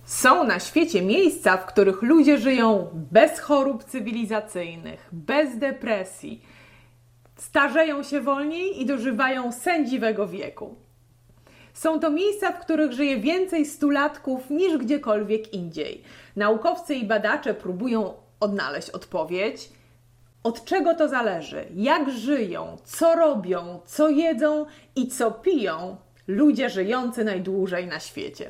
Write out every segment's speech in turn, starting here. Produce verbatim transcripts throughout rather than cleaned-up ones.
Są na świecie miejsca, w których ludzie żyją bez chorób cywilizacyjnych, bez depresji, starzeją się wolniej i dożywają sędziwego wieku. Są to miejsca, w których żyje więcej stulatków niż gdziekolwiek indziej. Naukowcy i badacze próbują odnaleźć odpowiedź, od czego to zależy, jak żyją, co robią, co jedzą i co piją ludzie żyjący najdłużej na świecie.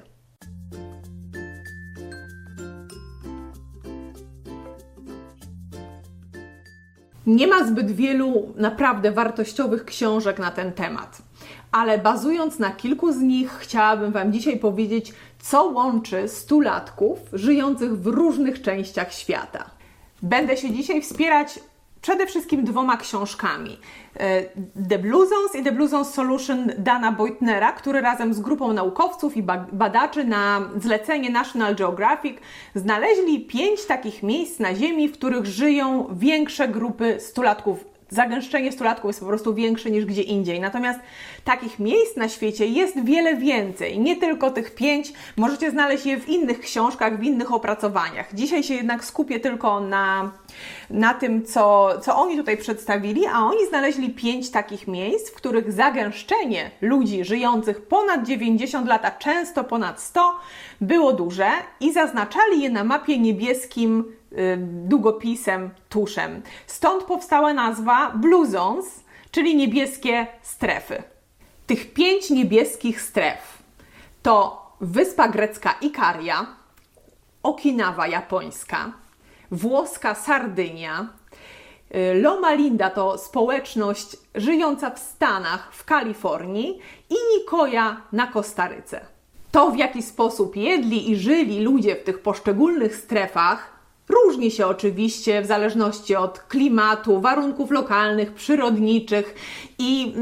Nie ma zbyt wielu naprawdę wartościowych książek na ten temat, ale bazując na kilku z nich chciałabym Wam dzisiaj powiedzieć, co łączy stulatków żyjących w różnych częściach świata. Będę się dzisiaj wspierać przede wszystkim dwoma książkami. The Blue Zones i The Blue Zones Solution Dana Beutnera, który razem z grupą naukowców i badaczy na zlecenie National Geographic znaleźli pięć takich miejsc na Ziemi, w których żyją większe grupy stulatków. Zagęszczenie stulatków jest po prostu większe niż gdzie indziej. Natomiast takich miejsc na świecie jest wiele więcej. Nie tylko tych pięć. Możecie znaleźć je w innych książkach, w innych opracowaniach. Dzisiaj się jednak skupię tylko na, na tym, co, co oni tutaj przedstawili, a oni znaleźli pięć takich miejsc, w których zagęszczenie ludzi żyjących ponad dziewięćdziesiąt lat, a często ponad sto, było duże i zaznaczali je na mapie niebieskim długopisem, tuszem. Stąd powstała nazwa Blue Zones, czyli niebieskie strefy. Tych pięć niebieskich stref to wyspa grecka Ikaria, Okinawa japońska, włoska Sardynia, Loma Linda to społeczność żyjąca w Stanach, w Kalifornii i Nicoya na Kostaryce. To, w jaki sposób jedli i żyli ludzie w tych poszczególnych strefach, różni się oczywiście w zależności od klimatu, warunków lokalnych, przyrodniczych i,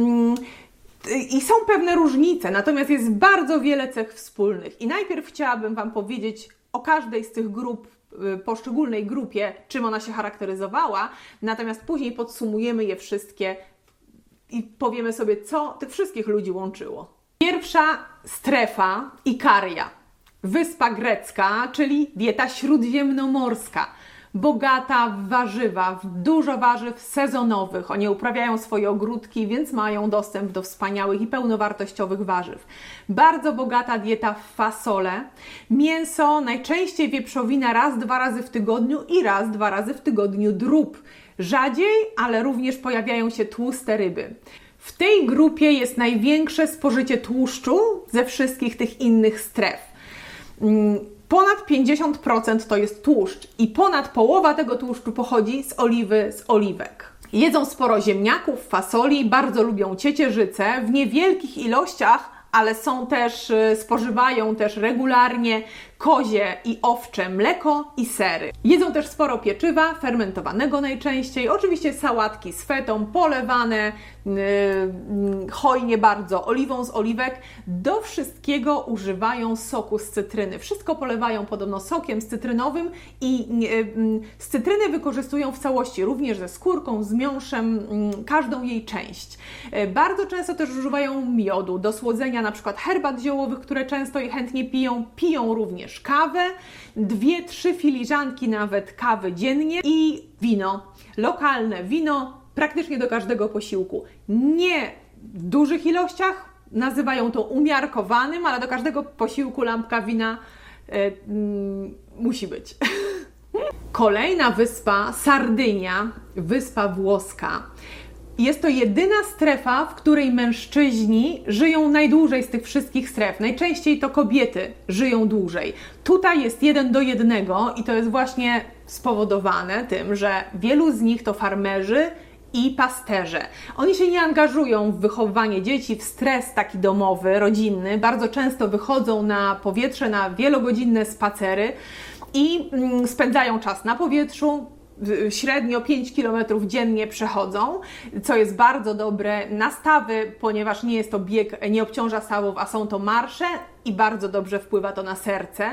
i są pewne różnice, natomiast jest bardzo wiele cech wspólnych. I najpierw chciałabym Wam powiedzieć o każdej z tych grup, poszczególnej grupie, czym ona się charakteryzowała, natomiast później podsumujemy je wszystkie i powiemy sobie, co tych wszystkich ludzi łączyło. Pierwsza strefa Ikaria. Wyspa grecka, czyli dieta śródziemnomorska, bogata w warzywa, w dużo warzyw sezonowych. Oni uprawiają swoje ogródki, więc mają dostęp do wspaniałych i pełnowartościowych warzyw. Bardzo bogata dieta w fasole, mięso, najczęściej wieprzowina raz, dwa razy w tygodniu i raz, dwa razy w tygodniu drób. Rzadziej, ale również pojawiają się tłuste ryby. W tej grupie jest największe spożycie tłuszczu ze wszystkich tych innych stref. Ponad pięćdziesiąt procent to jest tłuszcz i ponad połowa tego tłuszczu pochodzi z oliwy, z oliwek. Jedzą sporo ziemniaków, fasoli, bardzo lubią ciecierzycę w niewielkich ilościach, ale są też, spożywają też regularnie kozie i owcze mleko i sery. Jedzą też sporo pieczywa, fermentowanego najczęściej, oczywiście sałatki z fetą, polewane yy, hojnie bardzo oliwą z oliwek. Do wszystkiego używają soku z cytryny. Wszystko polewają podobno sokiem z cytrynowym i yy, z cytryny wykorzystują w całości, również ze skórką, z miąższem, yy, każdą jej część. Yy, bardzo często też używają miodu do słodzenia na przykład herbat ziołowych, które często i chętnie piją. Piją również kawę, dwie, trzy filiżanki nawet kawy dziennie i wino, lokalne wino praktycznie do każdego posiłku. Nie w dużych ilościach, nazywają to umiarkowanym, ale do każdego posiłku lampka wina y, y, musi być. Kolejna wyspa, Sardynia, wyspa włoska. Jest to jedyna strefa, w której mężczyźni żyją najdłużej z tych wszystkich stref. Najczęściej to kobiety żyją dłużej. Tutaj jest jeden do jednego i to jest właśnie spowodowane tym, że wielu z nich to farmerzy i pasterze. Oni się nie angażują w wychowywanie dzieci, w stres taki domowy, rodzinny. Bardzo często wychodzą na powietrze, na wielogodzinne spacery i mm, spędzają czas na powietrzu. Średnio pięć kilometrów dziennie przechodzą, co jest bardzo dobre na stawy, ponieważ nie jest to bieg, nie obciąża stawów, a są to marsze i bardzo dobrze wpływa to na serce.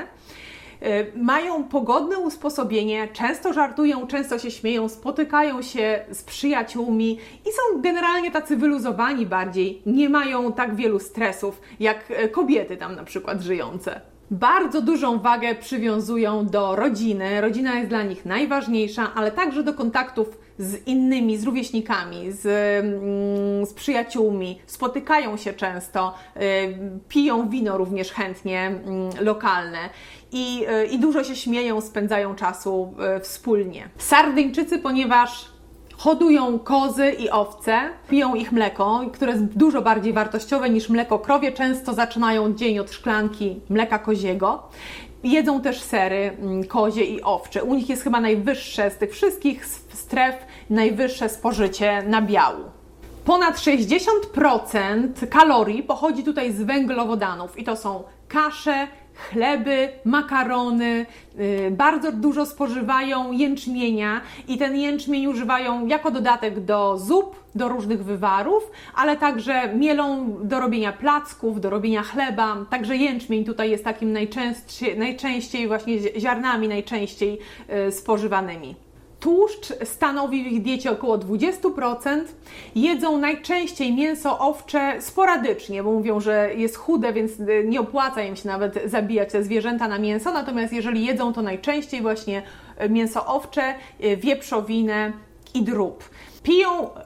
Mają pogodne usposobienie, często żartują, często się śmieją, spotykają się z przyjaciółmi i są generalnie tacy wyluzowani bardziej, nie mają tak wielu stresów jak kobiety tam na przykład żyjące. Bardzo dużą wagę przywiązują do rodziny. Rodzina jest dla nich najważniejsza, ale także do kontaktów z innymi, z rówieśnikami, z, z przyjaciółmi. Spotykają się często, piją wino również chętnie lokalne i, i dużo się śmieją, spędzają czasu wspólnie. Sardyńczycy, ponieważ hodują kozy i owce, piją ich mleko, które jest dużo bardziej wartościowe niż mleko krowie. Często zaczynają dzień od szklanki mleka koziego. Jedzą też sery kozie i owcze. U nich jest chyba najwyższe z tych wszystkich stref, najwyższe spożycie nabiału. Ponad sześćdziesiąt procent kalorii pochodzi tutaj z węglowodanów i to są kasze, chleby, makarony, yy, bardzo dużo spożywają jęczmienia i ten jęczmień używają jako dodatek do zup, do różnych wywarów, ale także mielą do robienia placków, do robienia chleba, także jęczmień tutaj jest takim najczęściej, najczęściej właśnie ziarnami najczęściej yy, spożywanymi. Tłuszcz stanowi w ich diecie około dwadzieścia procent. Jedzą najczęściej mięso owcze sporadycznie, bo mówią, że jest chude, więc nie opłaca im się nawet zabijać te zwierzęta na mięso. Natomiast jeżeli jedzą, to najczęściej właśnie mięso owcze, wieprzowinę i drób. Piją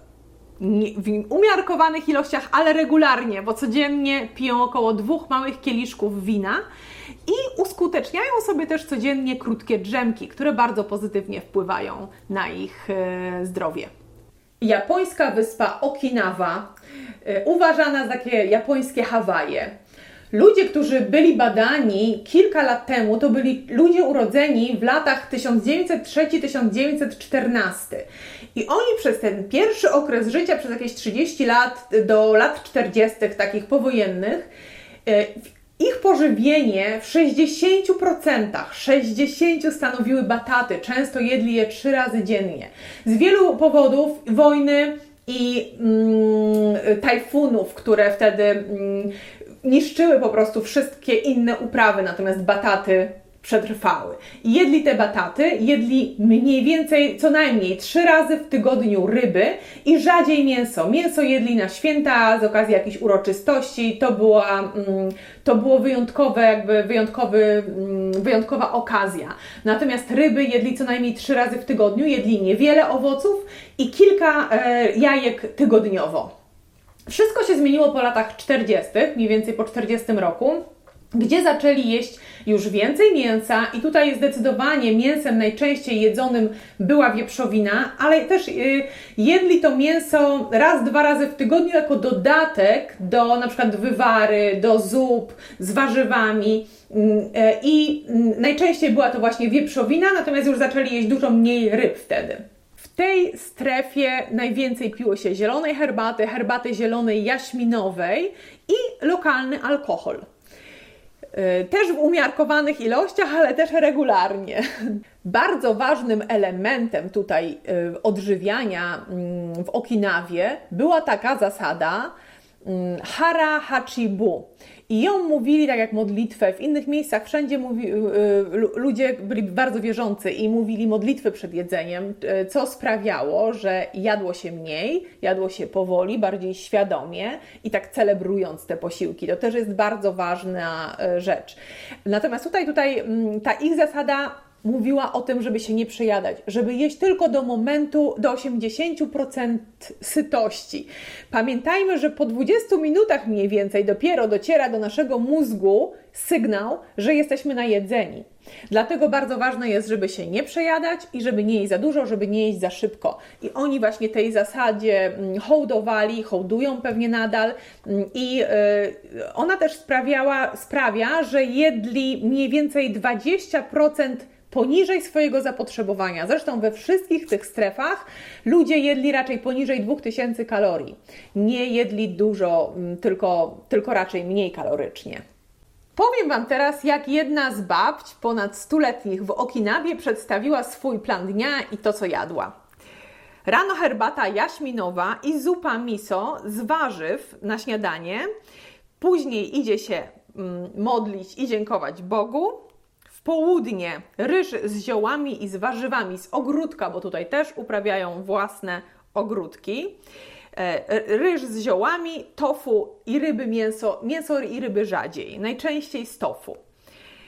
w umiarkowanych ilościach, ale regularnie, bo codziennie piją około dwóch małych kieliszków wina i uskuteczniają sobie też codziennie krótkie drzemki, które bardzo pozytywnie wpływają na ich e, zdrowie. Japońska wyspa Okinawa, e, uważana za takie japońskie Hawaje. Ludzie, którzy byli badani kilka lat temu, to byli ludzie urodzeni w latach tysiąc dziewięćset trzy do tysiąc dziewięćset czternaście. I oni przez ten pierwszy okres życia, przez jakieś trzydzieści lat do lat czterdziestych takich powojennych, ich pożywienie w sześćdziesięciu procentach, sześćdziesięciu stanowiły bataty. Często jedli je trzy razy dziennie. Z wielu powodów wojny i mm, tajfunów, które wtedy mm, niszczyły po prostu wszystkie inne uprawy, natomiast bataty przetrwały. I jedli te bataty, jedli mniej więcej, co najmniej trzy razy w tygodniu ryby i rzadziej mięso. Mięso jedli na święta, z okazji jakichś uroczystości. To była, mm, to było wyjątkowe, jakby wyjątkowy, mm, wyjątkowa okazja. Natomiast ryby jedli co najmniej trzy razy w tygodniu, jedli niewiele owoców i kilka e, jajek tygodniowo. Wszystko się zmieniło po latach czterdziestych, mniej więcej po czterdziestym roku, gdzie zaczęli jeść już więcej mięsa i tutaj zdecydowanie mięsem najczęściej jedzonym była wieprzowina, ale też yy, jedli to mięso raz, dwa razy w tygodniu jako dodatek do na przykład wywary, do zup z warzywami yy, i yy, najczęściej była to właśnie wieprzowina, natomiast już zaczęli jeść dużo mniej ryb wtedy. W tej strefie najwięcej piło się zielonej herbaty, herbaty zielonej jaśminowej i lokalny alkohol. Też w umiarkowanych ilościach, ale też regularnie. Bardzo ważnym elementem tutaj odżywiania w Okinawie była taka zasada hara hachibu. I ją mówili tak jak modlitwę. W innych miejscach wszędzie mówi, ludzie byli bardzo wierzący i mówili modlitwy przed jedzeniem, co sprawiało, że jadło się mniej, jadło się powoli, bardziej świadomie i tak celebrując te posiłki. To też jest bardzo ważna rzecz. Natomiast tutaj, tutaj ta ich zasada mówiła o tym, żeby się nie przejadać, żeby jeść tylko do momentu, do osiemdziesięciu procent sytości. Pamiętajmy, że po dwudziestu minutach mniej więcej dopiero dociera do naszego mózgu sygnał, że jesteśmy najedzeni. Dlatego bardzo ważne jest, żeby się nie przejadać i żeby nie jeść za dużo, żeby nie jeść za szybko. I oni właśnie tej zasadzie hołdowali, hołdują pewnie nadal i ona też sprawiała, sprawia, że jedli mniej więcej dwadzieścia procent poniżej swojego zapotrzebowania. Zresztą we wszystkich tych strefach ludzie jedli raczej poniżej dwóch tysięcy kalorii. Nie jedli dużo, tylko, tylko raczej mniej kalorycznie. Powiem Wam teraz, jak jedna z babć ponad stuletnich w Okinawie przedstawiła swój plan dnia i to, co jadła. Rano herbata jaśminowa i zupa miso z warzyw na śniadanie. Później idzie się modlić i dziękować Bogu. W południe ryż z ziołami i z warzywami z ogródka, bo tutaj też uprawiają własne ogródki. Ryż z ziołami, tofu i ryby, mięso, mięso i ryby rzadziej, najczęściej z tofu.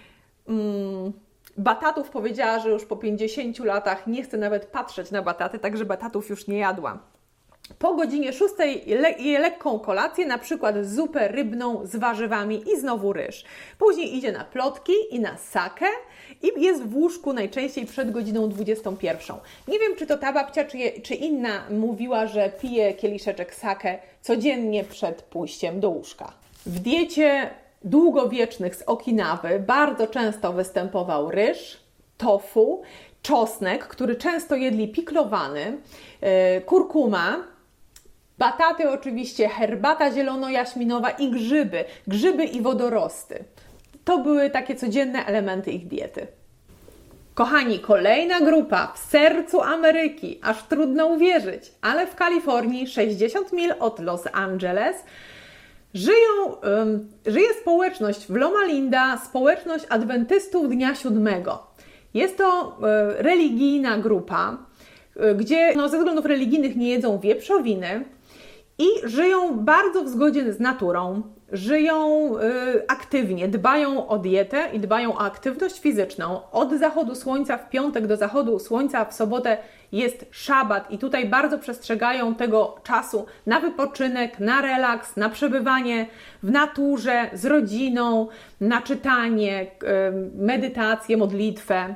mm, batatów powiedziała, że już po pięćdziesięciu latach nie chce nawet patrzeć na bataty, także batatów już nie jadła. Po godzinie szóstej je lekką kolację, na przykład zupę rybną z warzywami i znowu ryż. Później idzie na plotki i na sakę i jest w łóżku najczęściej przed godziną dwudziestą pierwszą. Nie wiem, czy to ta babcia, czy, je, czy inna mówiła, że pije kieliszeczek sakę codziennie przed pójściem do łóżka. W diecie długowiecznych z Okinawy bardzo często występował ryż, tofu, czosnek, który często jedli piklowany, yy, kurkuma, bataty oczywiście, herbata zielono-jaśminowa i grzyby, grzyby i wodorosty. To były takie codzienne elementy ich diety. Kochani, kolejna grupa w sercu Ameryki, aż trudno uwierzyć, ale w Kalifornii, sześćdziesiąt mil od Los Angeles, Żyją, um, żyje społeczność w Loma Linda, społeczność adwentystów Dnia Siódmego. Jest to e, religijna grupa, e, gdzie no, ze względów religijnych nie jedzą wieprzowiny i żyją bardzo w zgodzie z naturą, żyją e, aktywnie, dbają o dietę i dbają o aktywność fizyczną. Od zachodu słońca w piątek do zachodu słońca w sobotę jest szabat i tutaj bardzo przestrzegają tego czasu na wypoczynek, na relaks, na przebywanie w naturze, z rodziną, na czytanie, medytację, modlitwę.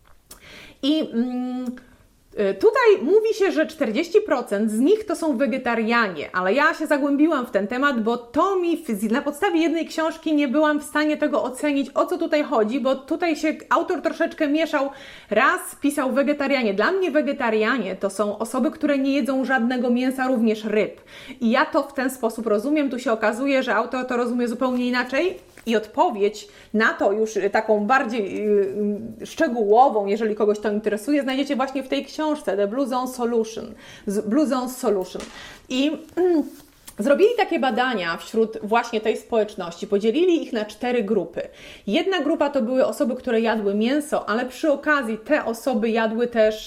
I mm, tutaj mówi się, że czterdzieści procent z nich to są wegetarianie, ale ja się zagłębiłam w ten temat, bo to mi na podstawie jednej książki nie byłam w stanie tego ocenić, o co tutaj chodzi, bo tutaj się autor troszeczkę mieszał. Raz pisał wegetarianie. Dla mnie wegetarianie to są osoby, które nie jedzą żadnego mięsa, również ryb. I ja to w ten sposób rozumiem. Tu się okazuje, że autor to rozumie zupełnie inaczej. I odpowiedź na to już taką bardziej yy, szczegółową, jeżeli kogoś to interesuje, znajdziecie właśnie w tej książce The Blue Zone Solution. Blue Zone Solution. I yy, zrobili takie badania wśród właśnie tej społeczności, podzielili ich na cztery grupy. Jedna grupa to były osoby, które jadły mięso, ale przy okazji te osoby jadły też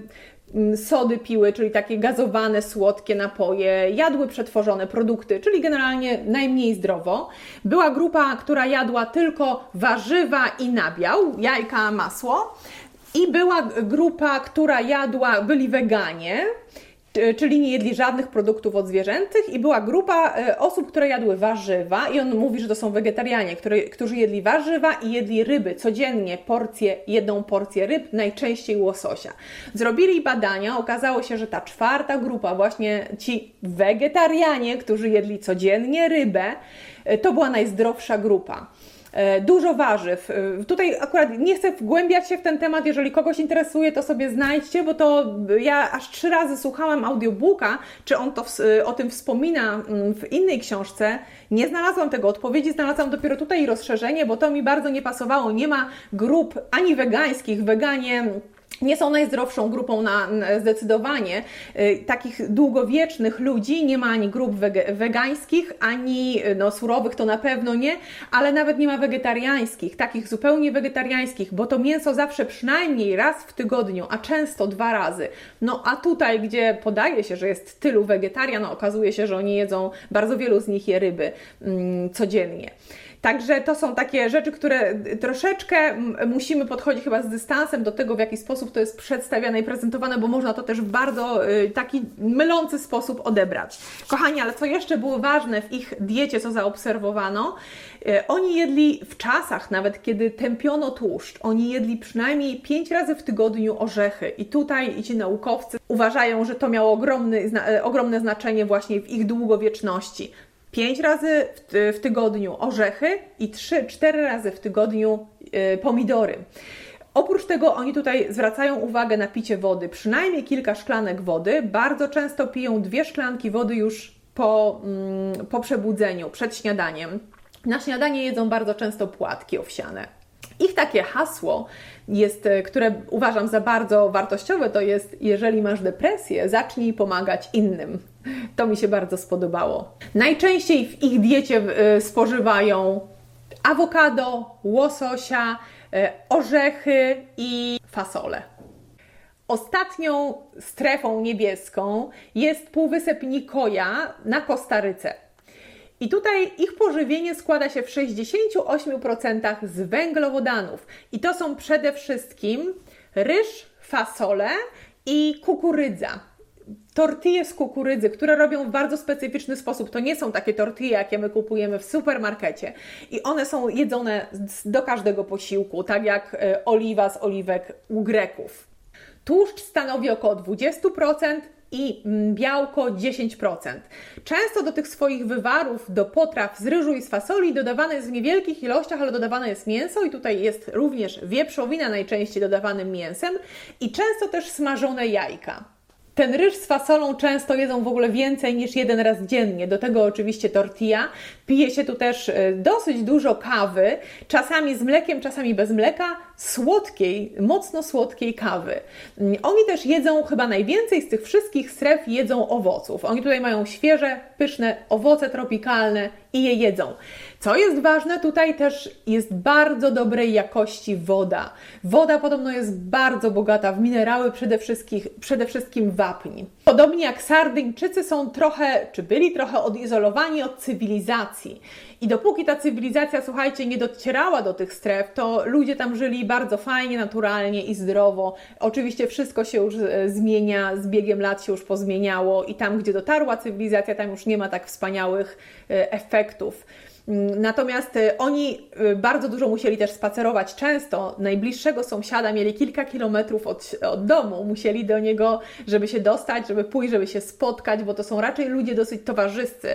yy, sody piły, czyli takie gazowane, słodkie napoje, jadły przetworzone produkty, czyli generalnie najmniej zdrowo. Była grupa, która jadła tylko warzywa i nabiał, jajka, masło. I była grupa, która jadła, byli weganie, czyli nie jedli żadnych produktów odzwierzęcych, i była grupa osób, które jadły warzywa i on mówi, że to są wegetarianie, które, którzy jedli warzywa i jedli ryby, codziennie porcję, jedną porcję ryb, najczęściej łososia. Zrobili badania, okazało się, że ta czwarta grupa, właśnie ci wegetarianie, którzy jedli codziennie rybę, to była najzdrowsza grupa. Dużo warzyw. Tutaj akurat nie chcę wgłębiać się w ten temat, jeżeli kogoś interesuje, to sobie znajdźcie, bo to ja aż trzy razy słuchałam audiobooka, czy on to w, o tym wspomina w innej książce. Nie znalazłam tego odpowiedzi, znalazłam dopiero tutaj rozszerzenie, bo to mi bardzo nie pasowało. Nie ma grup ani wegańskich, weganie nie są najzdrowszą grupą na, na zdecydowanie. Yy, takich długowiecznych ludzi nie ma ani grup wege, wegańskich, ani no, surowych to na pewno nie, ale nawet nie ma wegetariańskich, takich zupełnie wegetariańskich, bo to mięso zawsze przynajmniej raz w tygodniu, a często dwa razy. No a tutaj, gdzie podaje się, że jest tylu wegetarian, no, okazuje się, że oni jedzą, bardzo wielu z nich je ryby mm, codziennie. Także to są takie rzeczy, które troszeczkę musimy podchodzić chyba z dystansem do tego, w jaki sposób to jest przedstawiane i prezentowane, bo można to też w bardzo taki mylący sposób odebrać. Kochani, ale co jeszcze było ważne w ich diecie, co zaobserwowano, oni jedli w czasach nawet, kiedy tępiono tłuszcz, oni jedli przynajmniej pięć razy w tygodniu orzechy i tutaj ci naukowcy uważają, że to miało ogromny, ogromne znaczenie właśnie w ich długowieczności. Pięć razy w, w tygodniu orzechy i trzy, cztery razy w tygodniu y, pomidory. Oprócz tego oni tutaj zwracają uwagę na picie wody, przynajmniej kilka szklanek wody. Bardzo często piją dwie szklanki wody już po, mm, po przebudzeniu, przed śniadaniem. Na śniadanie jedzą bardzo często płatki owsiane. Ich takie hasło jest, które uważam za bardzo wartościowe, to jest: jeżeli masz depresję, zacznij pomagać innym. To mi się bardzo spodobało. Najczęściej w ich diecie spożywają awokado, łososia, orzechy i fasolę. Ostatnią strefą niebieską jest półwysep Nicoya na Kostaryce. I tutaj ich pożywienie składa się w sześćdziesięciu ośmiu procentach z węglowodanów. I to są przede wszystkim ryż, fasole i kukurydza. Tortille z kukurydzy, które robią w bardzo specyficzny sposób. To nie są takie tortille, jakie my kupujemy w supermarkecie. I one są jedzone do każdego posiłku, tak jak oliwa z oliwek u Greków. Tłuszcz stanowi około dwadzieścia procent i białko dziesięć procent. Często do tych swoich wywarów, do potraw z ryżu i z fasoli dodawane jest w niewielkich ilościach, ale dodawane jest mięso i tutaj jest również wieprzowina najczęściej dodawanym mięsem i często też smażone jajka. Ten ryż z fasolą często jedzą w ogóle więcej niż jeden raz dziennie. Do tego oczywiście tortilla. Pije się tu też dosyć dużo kawy, czasami z mlekiem, czasami bez mleka, słodkiej, mocno słodkiej kawy. Oni też jedzą chyba najwięcej z tych wszystkich stref jedzą owoców. Oni tutaj mają świeże, pyszne owoce tropikalne i je jedzą. Co jest ważne, tutaj też jest bardzo dobrej jakości woda. Woda podobno jest bardzo bogata w minerały, przede wszystkim, przede wszystkim wapń. Podobnie jak Sardyńczycy są trochę, czy byli trochę odizolowani od cywilizacji. I dopóki ta cywilizacja, słuchajcie, nie docierała do tych stref, to ludzie tam żyli bardzo fajnie, naturalnie i zdrowo. Oczywiście wszystko się już zmienia, z biegiem lat się już pozmieniało i tam, gdzie dotarła cywilizacja, tam już nie ma tak wspaniałych efektów. Natomiast oni bardzo dużo musieli też spacerować. Często najbliższego sąsiada mieli kilka kilometrów od, od domu. Musieli do niego, żeby się dostać, żeby pójść, żeby się spotkać, bo to są raczej ludzie dosyć towarzyscy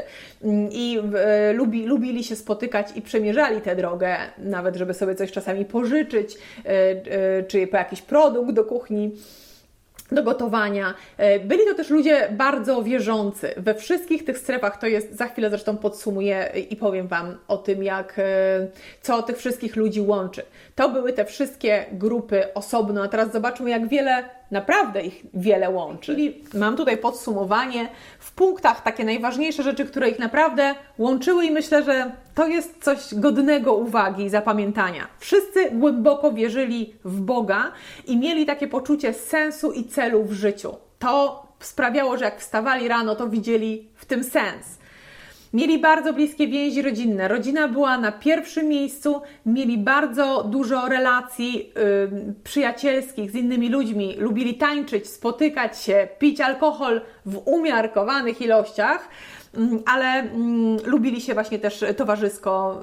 i e, lubi, lubili się spotykać i przemierzali tę drogę, nawet żeby sobie coś czasami pożyczyć, e, e, czy po jakiś produkt do kuchni, do gotowania. Byli to też ludzie bardzo wierzący. We wszystkich tych strefach, to jest, za chwilę zresztą podsumuję i powiem Wam o tym, jak, co tych wszystkich ludzi łączy. To były te wszystkie grupy osobno, a teraz zobaczmy, jak wiele, naprawdę ich wiele łączy. Czyli mam tutaj podsumowanie w punktach, takie najważniejsze rzeczy, które ich naprawdę łączyły i myślę, że to jest coś godnego uwagi i zapamiętania. Wszyscy głęboko wierzyli w Boga i mieli takie poczucie sensu i celu w życiu. To sprawiało, że jak wstawali rano, to widzieli w tym sens. Mieli bardzo bliskie więzi rodzinne. Rodzina była na pierwszym miejscu, mieli bardzo dużo relacji yy, przyjacielskich z innymi ludźmi. Lubili tańczyć, spotykać się, pić alkohol w umiarkowanych ilościach, yy, ale yy, lubili się właśnie też towarzysko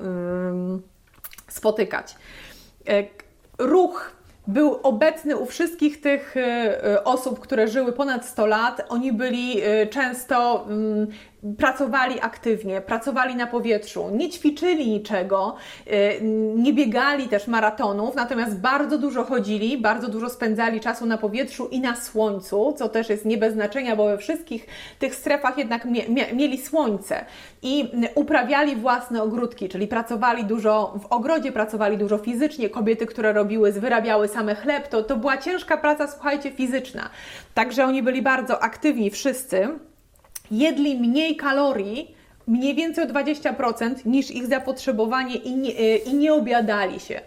yy, spotykać. Yy, ruch był obecny u wszystkich tych osób, które żyły ponad sto lat. Oni byli często, pracowali aktywnie, pracowali na powietrzu, nie ćwiczyli niczego, nie biegali też maratonów, natomiast bardzo dużo chodzili, bardzo dużo spędzali czasu na powietrzu i na słońcu, co też jest nie bez znaczenia, bo we wszystkich tych strefach jednak mie mie mieli słońce i uprawiali własne ogródki, czyli pracowali dużo w ogrodzie, pracowali dużo fizycznie. Kobiety, które robiły, wyrabiały same chleb, to, to była ciężka praca, słuchajcie, fizyczna. Także oni byli bardzo aktywni wszyscy. Jedli mniej kalorii, mniej więcej o dwadzieścia procent niż ich zapotrzebowanie i nie, i nie obiadali się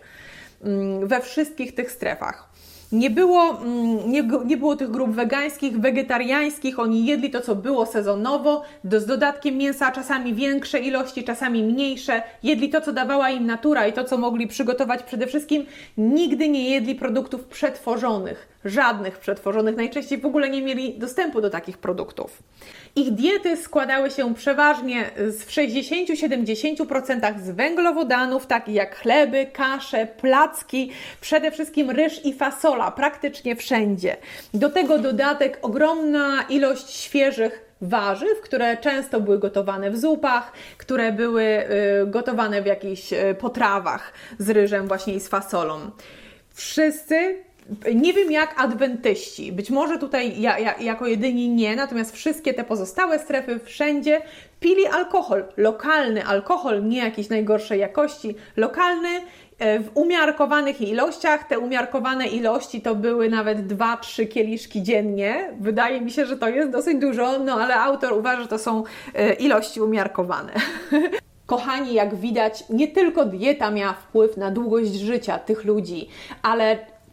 we wszystkich tych strefach. Nie było, nie, nie było tych grup wegańskich, wegetariańskich, oni jedli to, co było sezonowo, do, z dodatkiem mięsa, czasami większe ilości, czasami mniejsze. Jedli to, co dawała im natura i to, co mogli przygotować. Przede wszystkim nigdy nie jedli produktów przetworzonych, żadnych przetworzonych. Najczęściej w ogóle nie mieli dostępu do takich produktów. Ich diety składały się przeważnie w sześćdziesięciu do siedemdziesięciu procent z węglowodanów, takich jak chleby, kasze, placki, przede wszystkim ryż i fasola, praktycznie wszędzie. Do tego dodatek ogromna ilość świeżych warzyw, które często były gotowane w zupach, które były y, gotowane w jakichś y, potrawach z ryżem właśnie i z fasolą. Wszyscy, nie wiem jak adwentyści, być może tutaj ja, ja, jako jedyni nie, natomiast wszystkie te pozostałe strefy wszędzie pili alkohol, lokalny alkohol, nie jakiejś najgorszej jakości, lokalny, w umiarkowanych ilościach. Te umiarkowane ilości to były nawet dwa trzy kieliszki dziennie. Wydaje mi się, że to jest dosyć dużo, no ale autor uważa, że to są ilości umiarkowane. Kochani, jak widać, nie tylko dieta miała wpływ na długość życia tych ludzi, ale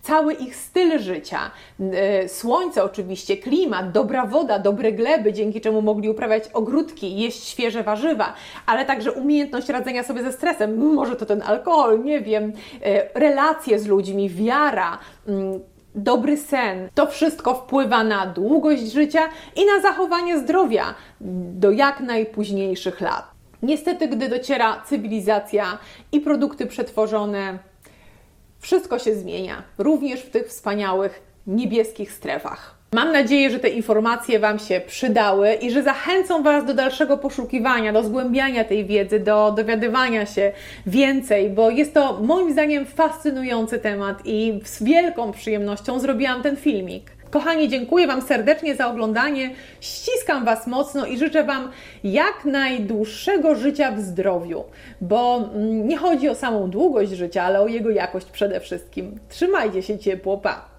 cały ich styl życia, słońce oczywiście, klimat, dobra woda, dobre gleby, dzięki czemu mogli uprawiać ogródki, jeść świeże warzywa, ale także umiejętność radzenia sobie ze stresem, może to ten alkohol, nie wiem, relacje z ludźmi, wiara, dobry sen. To wszystko wpływa na długość życia i na zachowanie zdrowia do jak najpóźniejszych lat. Niestety, gdy dociera cywilizacja i produkty przetworzone, wszystko się zmienia, również w tych wspaniałych niebieskich strefach. Mam nadzieję, że te informacje Wam się przydały i że zachęcą Was do dalszego poszukiwania, do zgłębiania tej wiedzy, do dowiadywania się więcej, bo jest to moim zdaniem fascynujący temat i z wielką przyjemnością zrobiłam ten filmik. Kochani, dziękuję Wam serdecznie za oglądanie, ściskam Was mocno i życzę Wam jak najdłuższego życia w zdrowiu, bo nie chodzi o samą długość życia, ale o jego jakość przede wszystkim. Trzymajcie się ciepło, pa!